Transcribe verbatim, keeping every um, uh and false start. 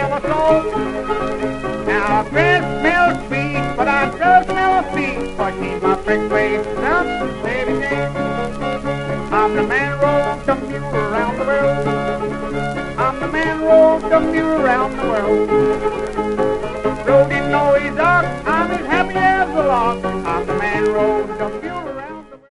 my soul. Now bread smells sweet, but I sure smell feet, for she's my pretty face, some baby Jane. I'm the man who rode the mule around the world. I'm the man who rode the mule around the world. Rode didn't know his